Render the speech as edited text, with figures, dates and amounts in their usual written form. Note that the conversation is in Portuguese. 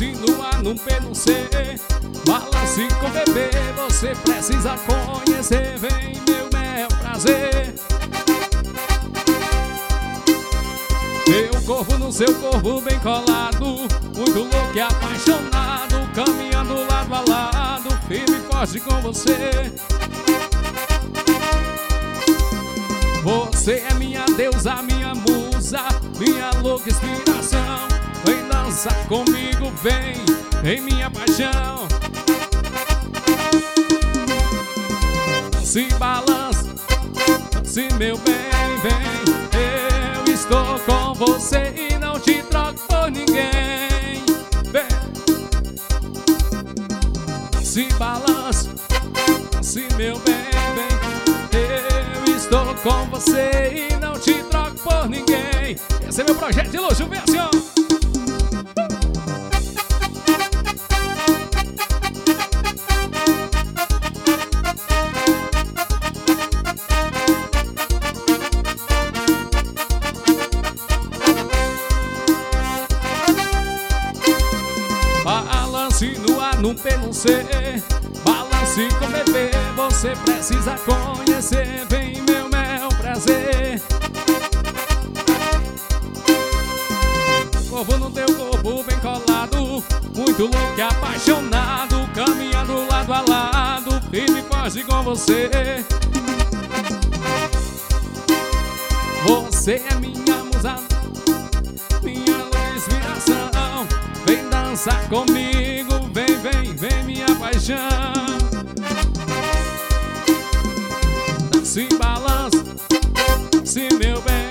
balance no A, no P, no C, balance com bebê. Você precisa conhecer, vem meu mel prazer. Meu corpo no seu corpo bem colado, muito louco e apaixonado, caminhando lado a lado, firme e forte com você. Você é minha deusa, minha musa, minha louca inspiração. Vem dançar comigo, vem minha paixão. Se balança, se meu bem, vem. Eu estou com você e não te troco por ninguém. Vem. Se balança, se meu bem, vem. Eu estou com você e não te troco por ninguém. Esse é meu projeto de luxo, vem assim, ó. Balance no A, no P, no C, balance com bebê. Você precisa conhecer, vem meu mel prazer. Corpo no teu corpo bem colado, muito louco e apaixonado, caminhando lado a lado, firme e forte com você. Você é minha musa, minha inspiração. Vem dançar comigo, vem minha paixão. Se balança, se meu bem.